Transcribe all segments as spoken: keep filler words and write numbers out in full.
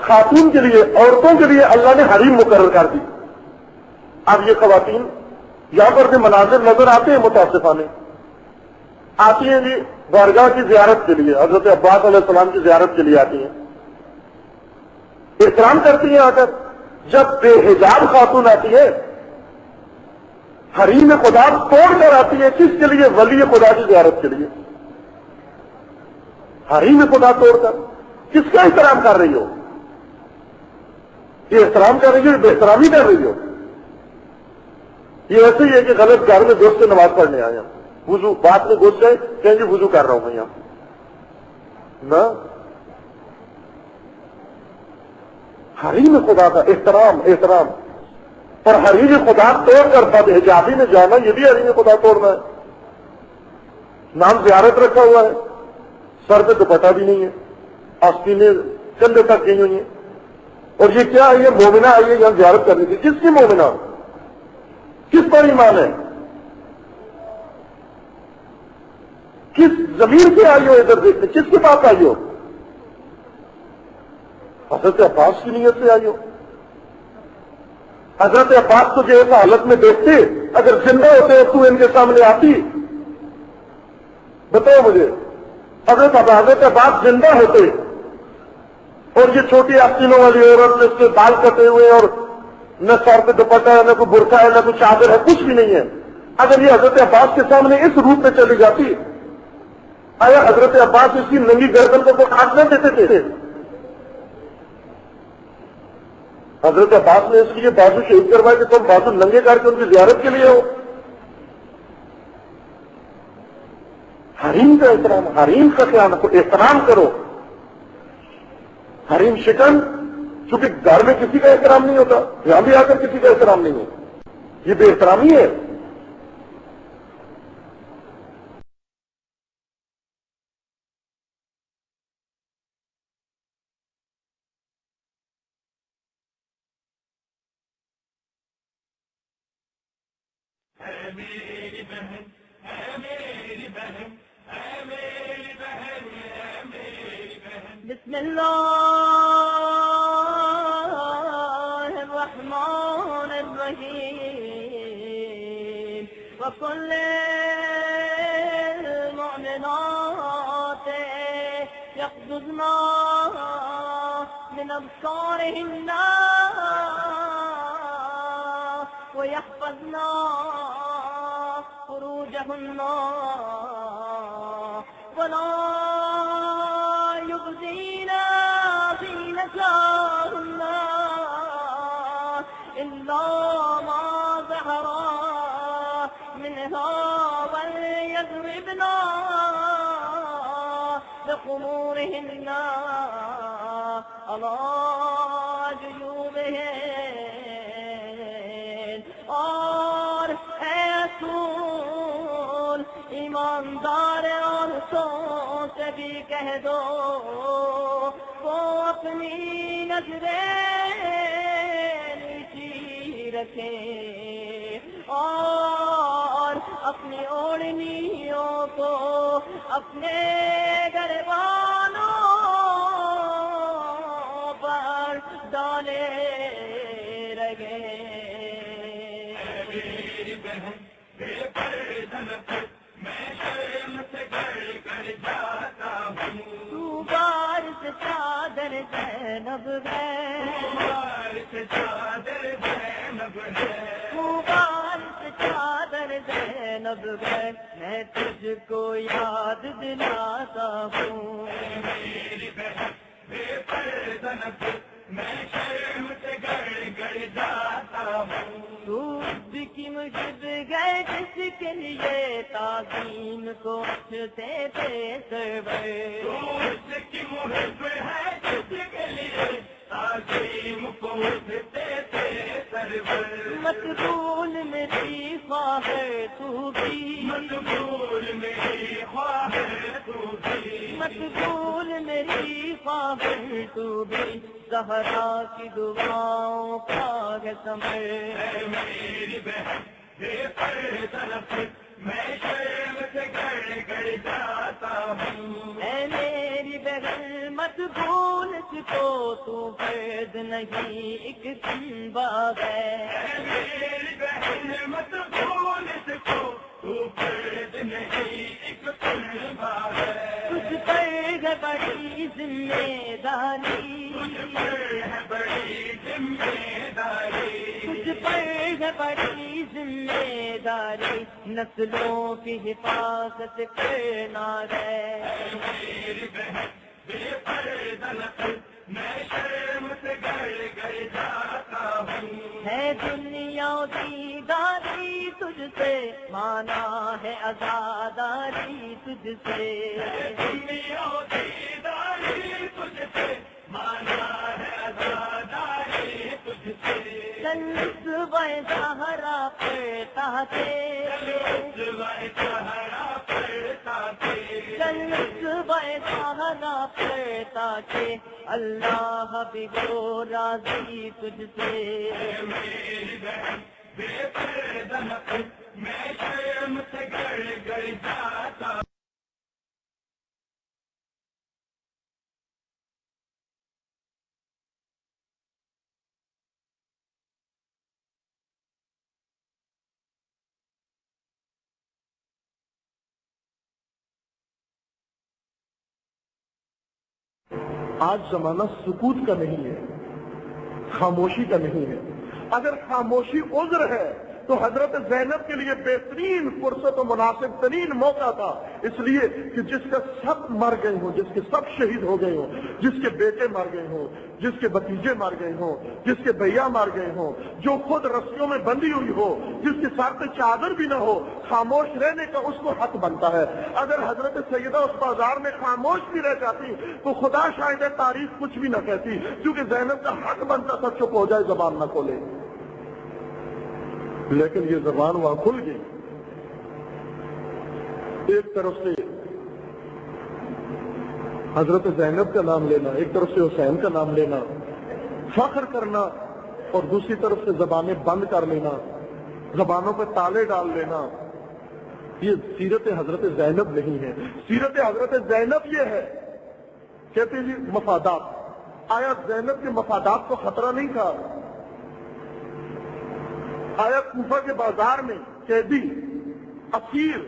خاتون کے لیے، عورتوں کے لیے اللہ نے حریم مقرر کر دی. اب یہ خواتین یہاں پر بھی مناظر نظر آتے ہیں متاسفانہ، آتی ہیں جی بارگاہ کی زیارت کے لیے، حضرت عباس علیہ السلام کی زیارت کے لیے آتی ہیں، احترام کرتی ہیں آ کر. جب بے حجاب خاتون آتی ہے حریم خدا توڑ کر آتی ہے، کس کے لیے؟ ولی خدا کی زیارت کے لیے. حریم خدا توڑ کر کس کا احترام کر رہی ہو؟ یہ احترام کر رہی ہو، بے احترامی کر رہی ہو. یہ ایسے ہی ہے کہ غلط گھر میں دوست سے نماز پڑھنے آئے ہم، وضو بات میں گھس گئے، کہیں گے وضو کر رہا ہوں میں یہاں نا. حریم خدا کا احترام احترام اور حریم خدا توڑ کر بد حجابی میں جانا، یہ بھی حریم خدا توڑنا ہے. نام زیارت رکھا ہوا ہے، سر پہ دوپٹہ بھی نہیں ہے، آستینیں کندھے تک گئی ہوئی ہیں، اور یہ کیا ہے؟ یہ مومنہ آئی ہے یہاں زیارت کرنی تھی. کس کی مومنہ؟ کس پر ایمان ہے؟ کس ضمیر سے آئی ہو ادھر دیکھتے؟ کس کے پاس آئی ہو؟ حضرت عباس کی نیت سے آئی ہو. حضرت عباس کو جو اس حالت میں دیکھتے، اگر زندہ ہوتے تو ان کے سامنے آتی؟ بتاؤ مجھے. حضرت حضرت عباس زندہ ہوتے اور یہ چھوٹی آستینوں والی عورت جس کے بال کٹے ہوئے اور نہ سر پہ دوپٹہ ہے، نہ کوئی برقع ہے، نہ کوئی چادر ہے، کچھ بھی نہیں ہے، اگر یہ حضرت عباس کے سامنے اس روپ میں چلی جاتی، آیا حضرت عباس اس کی ننگی گردن کو کوئی کاٹ نہ دیتے تھے؟ حضرت عباس نے اس لیے بازو شہید کروائے کہ تم بازو ننگے کر کے ان کی زیارت کے لیے ہو. حریم کا احترام، حریم کا خیال رکھو، احترام کرو. حریم شکن، چونکہ گھر میں کسی کا احترام نہیں ہوتا، یہاں بھی آ کر کسی کا احترام نہیں ہے، یہ بے احترامی ہے. میری بہن ہے، میری بہن ہے، میری بہن ہے، میری بہن. بسم اللہ الرحمن الرحیم. وكل المؤمنات يغضضن من أبصارهن ويحفظن فروجهن ولا يبدين زينتهن إلا ما ظهر منها وليضربن بخمورهن على جيوبهن. اور اے رسول ایماندار عورتوں سے بھی کہہ دو وہ اپنی نظریں نیچی رکھیں اور اپنی اوڑھنیوں کو اپنے گھر والوں پر ڈالے رہے. میری بہن بے پردہ میں شرم سے گھر کر جاتا ہوں. تو بارش چادر زینب ہے، بارش چادر زینب ہے، تو بارش چادر زینب ہے، میں تجھ کو یاد دلاتا ہوں. میری بہن بے پردہ میں شرم سے گھر گڑ جاتا ہوں. دودھ کی مجھب گئے جس کے لیے تعظیم کو اٹھتے تھے سرور. دودھ کی محب ہے جس کے لیے تعظیم کو اٹھتے تھے سرور. مقبول میری خواہر تو بھی، مقبول میری خواہر تو بھی، مقبول میری خواہر تو بھی، زہرا کی دعاؤں کا ہے ثمر. اے میری بہن بے پردہ میں شرم سے گڑ گڑ جاتا ہوں. اے میری بہن مت بھول کو تو فرد نہیں ایک سنبا ہے میری بہن مت بھول کو تو فرد نہیں ایک سنبا ہے تجھ پر ہے بڑی ذمہ داری تجھ پر ہے بڑی ذمہ داری تجھ پر ہے بڑی ذمہ داری نسلوں کی حفاظت کرنا ہے میری بہن بے پردہ نسل میں شرم سے گڑ گڑ جاتا ہوں ہے دنیا دیداری تجھ سے مانا ہے آزاداری تجھ سے دنیا دیداری تجھ سے مانا ہے آزاداری تجھ سے چل صبح سہارا پڑتا تھے صبح سہارا پڑتا تھے چل صبح سہارا پڑتا تھے اللہ بھی ہو راضی تجھ سے میری بہن بے پردہ نسل میں شرم سے گڑ گڑ جاتا آج زمانہ سکوت کا نہیں ہے، خاموشی کا نہیں ہے۔ اگر خاموشی عذر ہے تو حضرت زینب کے لیے بہترین فرصت و مناسب ترین موقع تھا، اس لیے کہ جس کا سب مر گئے ہوں، جس کے سب شہید ہو گئے ہوں، جس کے بیٹے مر گئے ہوں، جس کے بھتیجے مر گئے ہوں، جس کے بھیا مر گئے ہوں، جو خود رسیوں میں بندھی ہوئی ہو، جس کے سر پہ چادر بھی نہ ہو، خاموش رہنے کا اس کو حق بنتا ہے۔ اگر حضرت سیدہ اس بازار میں خاموش بھی رہ جاتی تو خدا شاید تاریخ کچھ بھی نہ کہتی، کیونکہ زینب کا حق بنتا تھا چپ ہو جائے، زبان نہ کھولے، لیکن یہ زبان وہاں کھل گئی۔ ایک طرف سے حضرت زینب کا نام لینا، ایک طرف سے حسین کا نام لینا، فخر کرنا، اور دوسری طرف سے زبانیں بند کر لینا، زبانوں پہ تالے ڈال لینا، یہ سیرت حضرت زینب نہیں ہے۔ سیرت حضرت زینب یہ ہے، کہتے جی مفادات، آیا زینب کے مفادات کو خطرہ نہیں تھا؟ آیا کوفہ کے بازار میں قیدی اسیر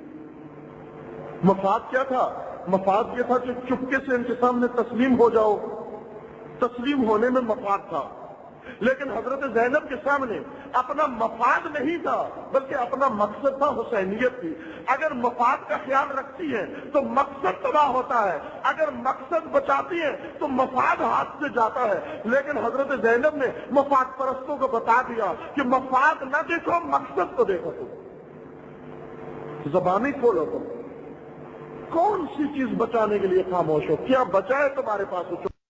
مفاد کیا تھا؟ مفاد یہ تھا کہ چپکے سے ان کے سامنے تسلیم ہو جاؤ، تسلیم ہونے میں مفاد تھا۔ لیکن حضرت زینب کے سامنے اپنا مفاد نہیں تھا، بلکہ اپنا مقصد تھا، حسینیت تھی۔ اگر مفاد کا خیال رکھتی ہے تو مقصد تباہ ہوتا ہے، اگر مقصد بچاتی ہے تو مفاد ہاتھ سے جاتا ہے۔ لیکن حضرت زینب نے مفاد پرستوں کو بتا دیا کہ مفاد نہ دیکھو، مقصد کو دیکھو، تم زبانیں کھولو، تم کون سی چیز بچانے کے لیے خاموش ہو؟ کیا بچا ہے تمہارے پاس؟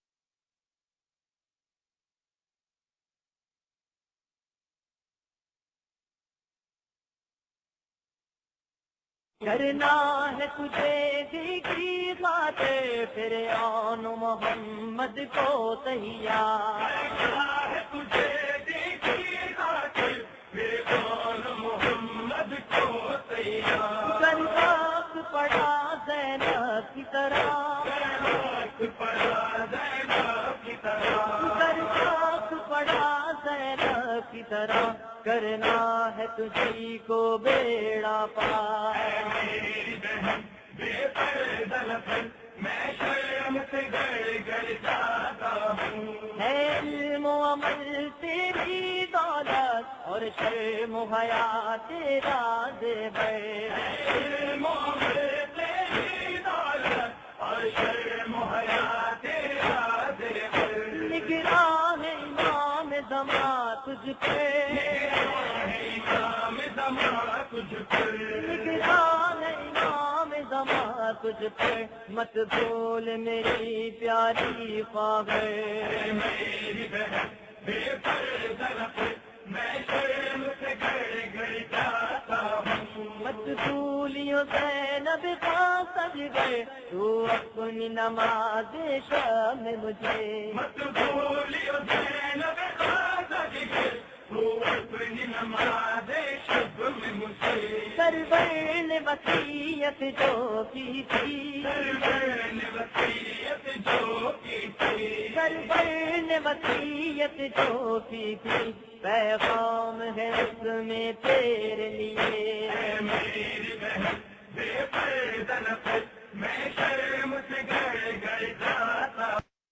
کرنا ہے تجھے بھی کی خاطر فرعون محمد کو تیار، کرنا ہے تجھے بھی کی خاطر فرعون محمد کو تیار، کر خاک پڑا زینب کی طرح، کر خاک پڑا زینب کی طرح، کر خاک پڑا زینب کی طرح، کرنا ہے تجھی کو بیڑا پار۔ اے میری بہن بے پردہ نسل میں شرم سے گڑ گڑ جاتا ہوں، ہے علم و عمل تیری دولت اور شرم و حیا تیرا زیور، ہے علم و عمل تیری دولت اور شرم و حیا تیرا زیور، نگراں ہے امام زمان تجھ پہ، نگراں ہے امام زمان تجھ پر، نگراں ہے امام زمان تجھ پر، مت بھول میری پیاری خواہر۔ اے میری بہن بے پردہ نسل میں شرم سے گڑ گڑ جاتا ہوں، مت بھولیو زینب خاں سج گئے تو اپنی نماز شام مجھے، مت بھولیو زینب خاں سج گئے سرور نے وصیت جو کی تھی، سرور نے وصیت جو کی تھی، سرور نے وصیت جو کی تھی، پیغام ہے اس میں تیرے لیے، میری بہن بے پردہ نفس میں شرم سے گڑ گڑ جاتا۔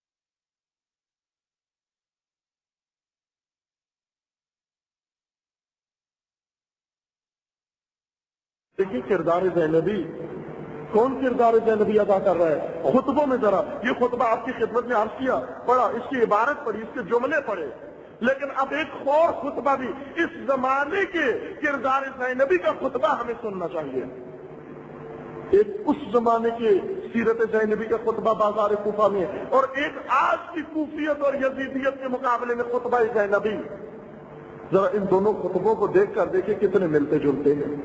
دیکھیے کردار زینبی، کون کردار زینبی ادا کر رہا ہے؟ خطبوں میں ذرا یہ خطبہ آپ کی خدمت میں عرض کیا، پڑھا، اس کی عبارت پڑھی، اس کے جملے پڑھے، لیکن اب ایک اور خطبہ بھی اس زمانے کے کردار زینبی کا خطبہ ہمیں سننا چاہیے۔ ایک اس زمانے کے سیرت زینبی کا خطبہ بازار کوفہ میں، اور ایک آج کی کوفیت اور یزیدیت کے مقابلے میں خطبہ زینبی۔ ذرا ان دونوں خطبوں کو دیکھ کر دیکھیں کتنے ملتے جلتے ہیں۔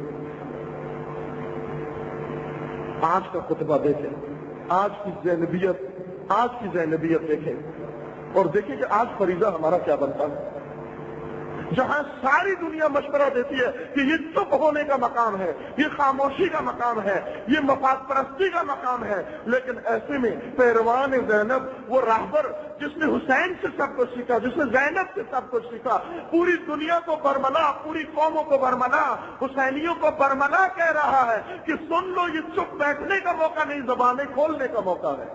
آج کا خطبہ دیکھیں، آج کی زینبیت، آج کی زینبیت دیکھیں، اور دیکھیں کہ آج فریضہ ہمارا کیا بنتا ہے۔ جہاں ساری دنیا مشورہ دیتی ہے کہ یہ چپ ہونے کا مقام ہے، یہ خاموشی کا مقام ہے، یہ مفاد پرستی کا مقام ہے، لیکن ایسے میں پیروان زینب، وہ راہبر جس نے حسین سے سب کچھ سیکھا، جس نے زینب سے سب کچھ سیکھا، پوری دنیا کو برملا، پوری قوموں کو برملا، حسینیوں کو برملا کہہ رہا ہے کہ سن لو، یہ چپ بیٹھنے کا موقع نہیں، زبانیں کھولنے کا موقع ہے۔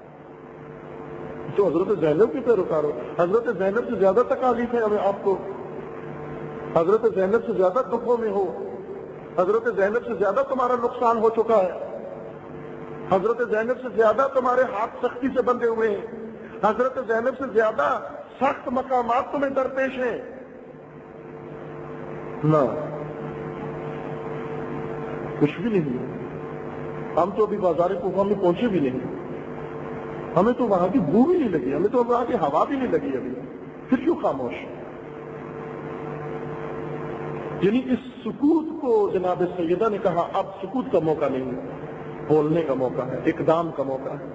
تو حضرت زینب کی پیروکارو، حضرت زینب سے زیادہ تکالیف ہے ہمیں آپ کو، حضرت زینب سے زیادہ دکھوں میں ہو، حضرت زینب سے زیادہ تمہارا نقصان ہو چکا ہے، حضرت زینب سے زیادہ تمہارے ہاتھ سختی سے بندھے ہوئے ہیں، حضرت زینب سے زیادہ سخت مقامات تمہیں درپیش ہیں۔ نہ، کچھ بھی نہیں، ہم تو ابھی بازار کوفہ میں پہنچے بھی نہیں، ہمیں تو وہاں کی بو بھی نہیں لگی، ہمیں تو وہاں کی ہوا بھی نہیں لگی ابھی، پھر کیوں خاموش؟ یعنی اس سکوت کو جناب سیدہ نے کہا اب سکوت کا موقع نہیں ہے، بولنے کا موقع ہے، اقدام کا موقع ہے۔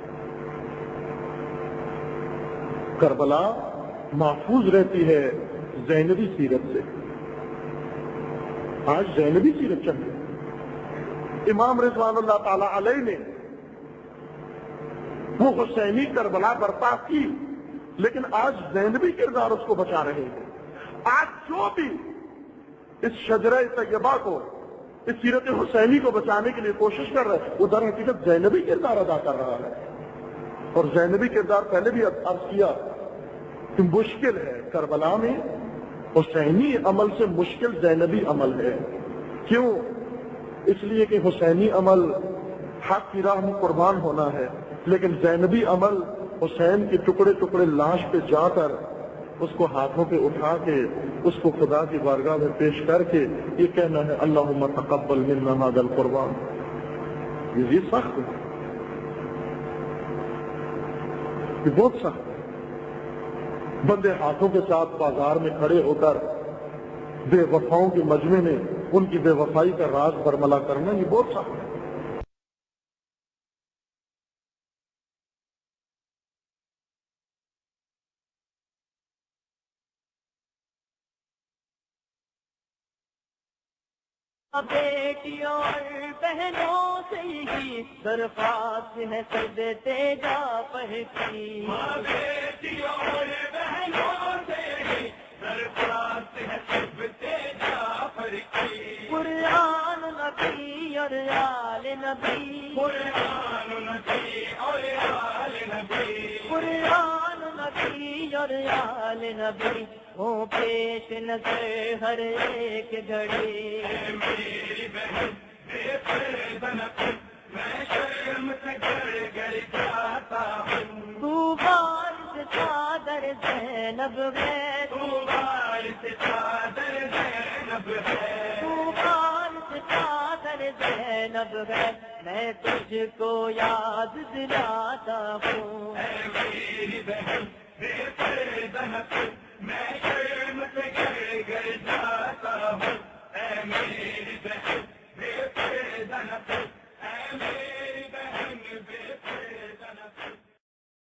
کربلا محفوظ رہتی ہے زینبی سیرت سے، آج زینبی سیرت چاہیے۔ امام رضوان اللہ تعالی علیہ نے وہ حسینی کربلا برپا کی، لیکن آج زینبی کردار اس کو بچا رہے ہیں۔ آج جو بھی اس شجرہ طیبہ کو، اس سیرت حسینی کو بچانے کے لیے کوشش کر رہا ہے، وہ در حقیقت زینبی کردار ادا کر رہا ہے۔ اور زینبی کردار پہلے بھی عرض کیا کہ مشکل ہے کربلا میں، حسینی عمل سے مشکل زینبی عمل ہے۔ کیوں؟ اس لیے کہ حسینی عمل حق کی راہ میں قربان ہونا ہے، لیکن زینبی عمل حسین کے ٹکڑے ٹکڑے لاش پہ جا کر اس کو ہاتھوں پہ اٹھا کے اس کو خدا کی بارگاہ میں پیش کر کے یہ کہنا ہے اللہم تقبل منا ھذا القربان۔ یہ سخت ہے، یہ بہت سخت ہے۔ بندے ہاتھوں کے ساتھ بازار میں کھڑے ہو کر بے وفاؤں کے مجمع میں ان کی بے وفائی کا راز برملا کرنا، یہ بہت سخت ہے۔ بیٹیوں اور بہنوں سے ہی درخواست ہے سب تیجا پر کی، بیٹیوں اور بہنوں سے ہی درخواست ہے سب تیجا پر کی، قرآن نبی اور آل نبی، قرآن نبی اور آل نبی، قرآن نبی اور آل نبی ہو پیش نظر ہر ایک گھڑی، میری بہن بے پردہ نفس میں شرم سے گڑ گڑ جاتا ہوں، تو وارث چادر زینب ہے، تو وارث چادر زینب ہے، تو وارث چادر زینب ہے، میں تجھ کو یاد دلاتا ہوں، اے میری بہن بے پردہ